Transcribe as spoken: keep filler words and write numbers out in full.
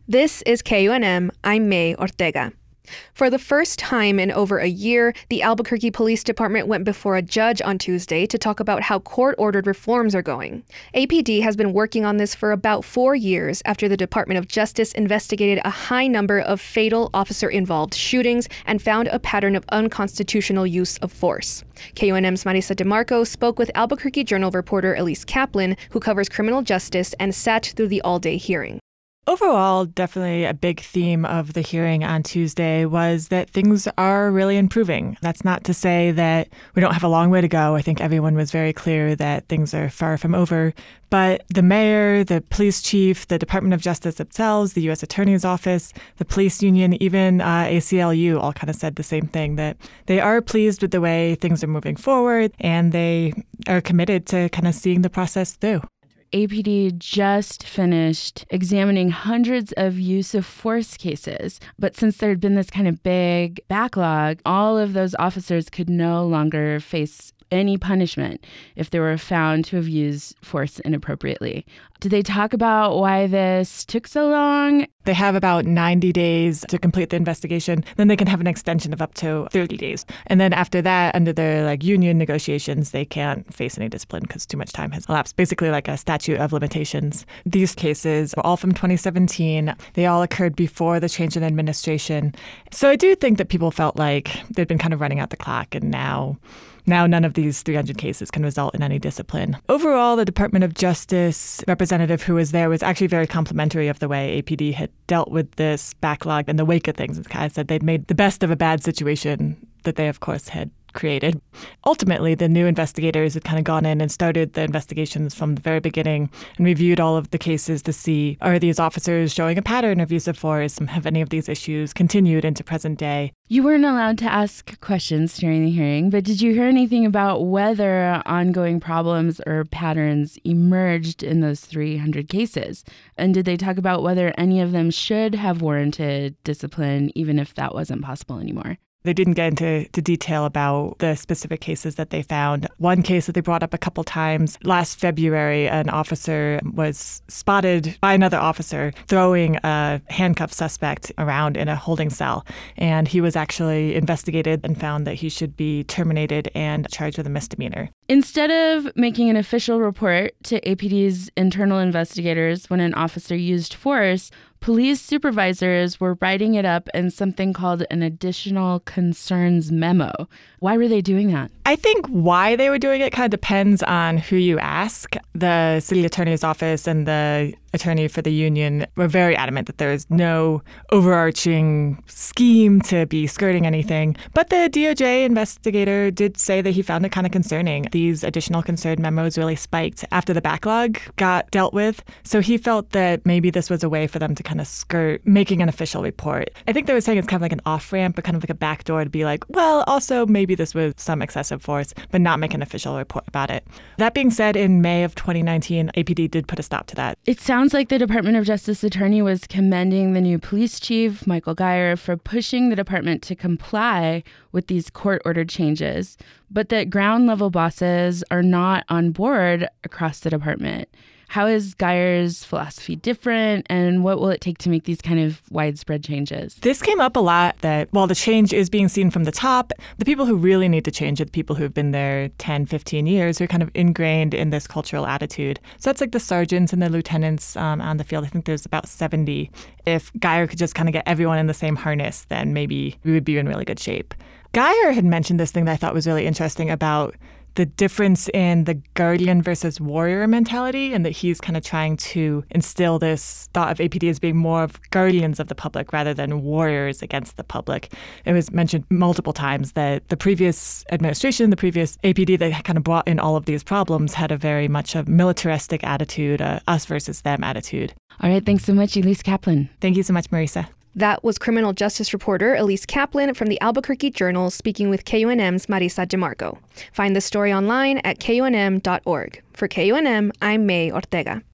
This is K U N M. I'm May Ortega. For the first time in over a year, the Albuquerque Police Department went before a judge on Tuesday to talk about how court-ordered reforms are going. A P D has been working on this for about four years after the Department of Justice investigated a high number of fatal officer-involved shootings and found a pattern of unconstitutional use of force. K U N M's Marisa DeMarco spoke with Albuquerque Journal reporter Elise Kaplan, who covers criminal justice and sat through the all-day hearing. Overall, definitely a big theme of the hearing on Tuesday was that things are really improving. That's not to say that we don't have a long way to go. I think everyone was very clear that things are far from over. But the mayor, the police chief, the Department of Justice themselves, the U S Attorney's Office, the police union, even uh, A C L U all kind of said the same thing, that they are pleased with the way things are moving forward and they are committed to kind of seeing the process through. A P D just finished examining hundreds of use of force cases. But since there had been this kind of big backlog, all of those officers could no longer face any punishment if they were found to have used force inappropriately. Did they talk about why this took so long? They have about ninety days to complete the investigation. Then they can have an extension of up to thirty days. And then after that, under their like union negotiations, they can't face any discipline because too much time has elapsed. Basically like a statute of limitations. These cases were all from twenty seventeen. They all occurred before the change in administration. So I do think that people felt like they'd been kind of running out the clock, and now Now, none of these three hundred cases can result in any discipline. Overall, the Department of Justice representative who was there was actually very complimentary of the way A P D had dealt with this backlog in the wake of things. As Kai said, they'd made the best of a bad situation that they, of course, had created. Ultimately, the new investigators had kind of gone in and started the investigations from the very beginning and reviewed all of the cases to see, are these officers showing a pattern of use of force? Have any of these issues continued into present day? You weren't allowed to ask questions during the hearing, but did you hear anything about whether ongoing problems or patterns emerged in those three hundred cases? And did they talk about whether any of them should have warranted discipline, even if that wasn't possible anymore? They didn't get into to detail about the specific cases that they found. One case that they brought up a couple times, last February, an officer was spotted by another officer throwing a handcuffed suspect around in a holding cell. And he was actually investigated and found that he should be terminated and charged with a misdemeanor. Instead of making an official report to A P D's internal investigators when an officer used force, police supervisors were writing it up in something called an additional concerns memo. Why were they doing that? I think why they were doing it kind of depends on who you ask. The city attorney's office and the attorney for the union were very adamant that there is no overarching scheme to be skirting anything. But the D O J investigator did say that he found it kind of concerning. These additional concern memos really spiked after the backlog got dealt with. So he felt that maybe this was a way for them to kind of skirt making an official report. I think they were saying it's kind of like an off-ramp, but kind of like a backdoor to be like, well, also maybe this was some excessive force, but not make an official report about it. That being said, in May of twenty nineteen, A P D did put a stop to that. It sounds like the Department of Justice attorney was commending the new police chief, Michael Geyer, for pushing the department to comply with these court-ordered changes, but that ground-level bosses are not on board across the department. How is Geyer's philosophy different, and what will it take to make these kind of widespread changes? This came up a lot, that while the change is being seen from the top, the people who really need to change are the people who have been there ten, fifteen years, who are kind of ingrained in this cultural attitude. So that's like the sergeants and the lieutenants um, on the field. I think there's about seventy. If Geyer could just kind of get everyone in the same harness, then maybe we would be in really good shape. Geyer had mentioned this thing that I thought was really interesting about the difference in the guardian versus warrior mentality, and that he's kind of trying to instill this thought of A P D as being more of guardians of the public rather than warriors against the public. It was mentioned multiple times that the previous administration, the previous A P D that kind of brought in all of these problems had a very much a militaristic attitude, a us versus them attitude. All right, thanks so much, Elise Kaplan. Thank you so much, Marisa. That was criminal justice reporter Elise Kaplan from the Albuquerque Journal speaking with K U N M's Marisa DeMarco. Find the story online at K U N M dot org. For K U N M, I'm May Ortega.